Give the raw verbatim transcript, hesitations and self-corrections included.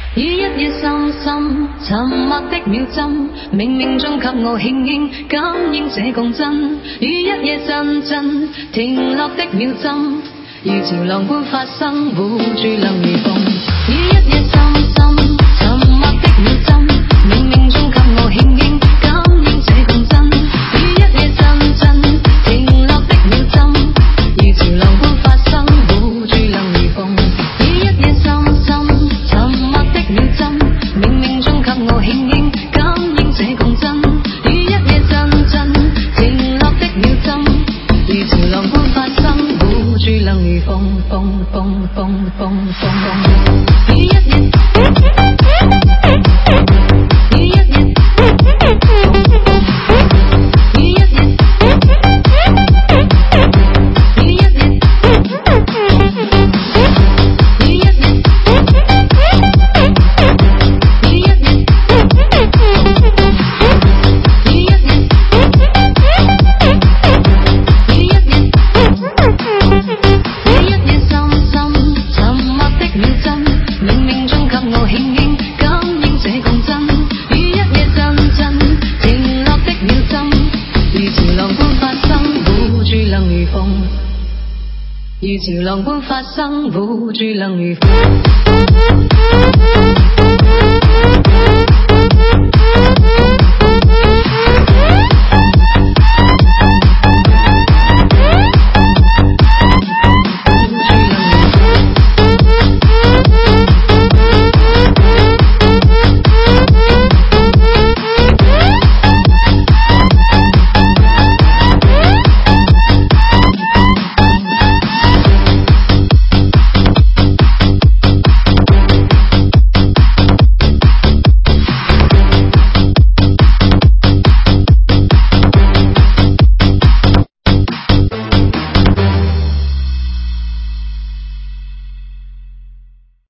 於一夜深深沉默的秒針，冥冥中給我輕輕感應這共振。於一夜陣陣停落的秒針，如潮浪般發生，護住能如風。於一夜深深沉默的秒針，冥冥中給我輕輕感應這共振。於一夜陣陣停落的秒針，如潮浪般發生，護住能如風。於一夜深深沉默的秒針，冥冥中給我輕輕感應這共振。於一夜陣陣停落的秒針，如潮浪般發生，護住能如風風風風風風風。於一夜於一夜於一夜於一夜如潮浪般發生，護住能如風。